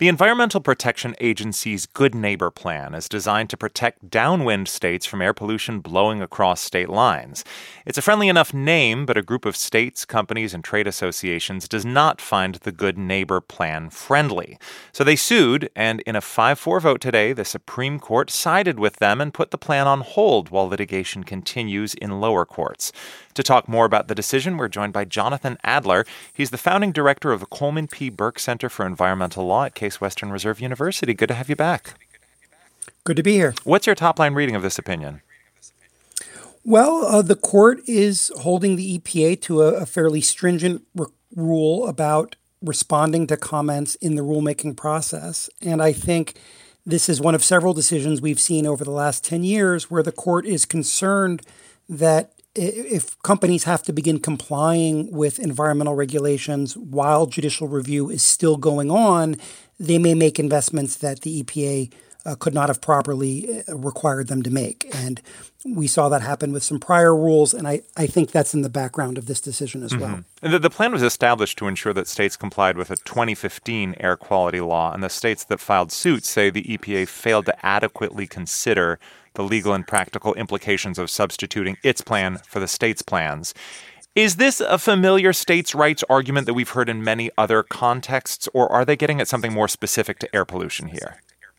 The Environmental Protection Agency's Good Neighbor Plan is designed to protect downwind states from air pollution blowing across state lines. It's a friendly enough name, but a group of states, companies, and trade associations does not find the Good Neighbor Plan friendly. So they sued, and in a 5-4 vote today, the Supreme Court sided with them and put the plan on hold while litigation continues in lower courts. To talk more about the decision, we're joined by Jonathan Adler. He's the founding director of the Coleman P. Burke Center for Environmental Law at Case Western Reserve University. Good to have you back. Good to be here. What's your top-line reading of this opinion? Well, the court is holding the EPA to a fairly stringent rule about responding to comments in the rulemaking process. And I think this is one of several decisions we've seen over the last 10 years where the court is concerned that if companies have to begin complying with environmental regulations while judicial review is still going on, they may make investments that the EPA could not have properly required them to make. And we saw that happen with some prior rules, and I think that's in the background of this decision as well. And the plan was established to ensure that states complied with a 2015 air quality law, and the states that filed suit say the EPA failed to adequately consider the legal and practical implications of substituting its plan for the state's plans. Is this a familiar states' rights argument that we've heard in many other contexts, or are they getting at something more specific to air pollution here?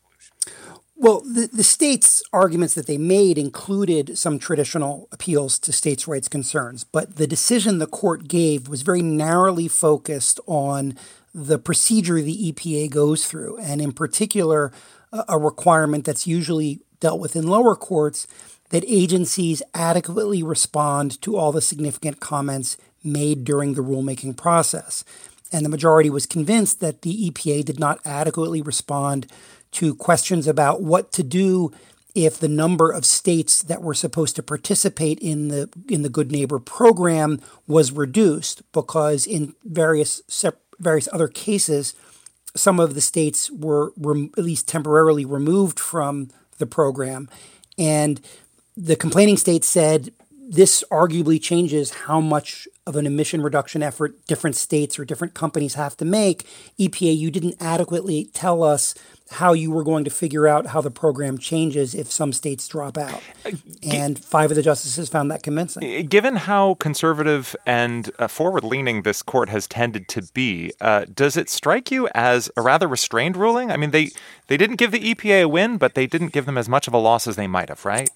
Well, the states' arguments that they made included some traditional appeals to states' rights concerns, but the decision the court gave was very narrowly focused on the procedure the EPA goes through, and in particular, a requirement that's usually dealt with in lower courts, that agencies adequately respond to all the significant comments made during the rulemaking process. And the majority was convinced that the EPA did not adequately respond to questions about what to do if the number of states that were supposed to participate in the Good Neighbor program was reduced, because in various other cases, some of the states were at least temporarily removed from the program. And the complaining states said this arguably changes how much of an emission reduction effort different states or different companies have to make. EPA, you didn't adequately tell us how you were going to figure out how the program changes if some states drop out. And 5 of the justices found that convincing. Given how conservative and forward-leaning this court has tended to be, does it strike you as a rather restrained ruling? I mean, they didn't give the EPA a win, but they didn't give them as much of a loss as they might have, right?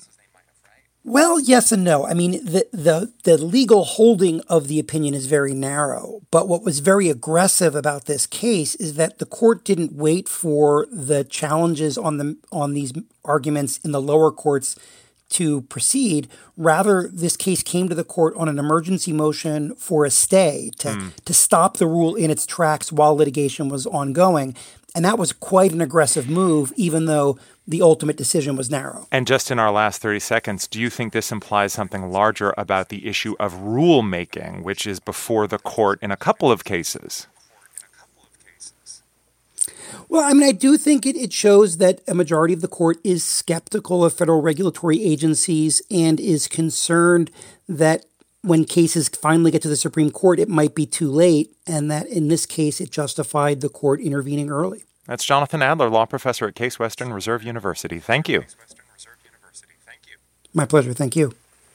Well, yes and no. I mean, the legal holding of the opinion is very narrow. But what was very aggressive about this case is that the court didn't wait for the challenges on these arguments in the lower courts to proceed. Rather, this case came to the court on an emergency motion for a stay to stop the rule in its tracks while litigation was ongoing. And that was quite an aggressive move, even though the ultimate decision was narrow. And just in our last 30 seconds, do you think this implies something larger about the issue of rulemaking, which is before the court in a couple of cases? Well, I mean, I do think it shows that a majority of the court is skeptical of federal regulatory agencies and is concerned that when cases finally get to the Supreme Court, it might be too late, and that in this case, it justified the court intervening early. That's Jonathan Adler, law professor at Case Western Reserve University. Thank you. My pleasure. Thank you.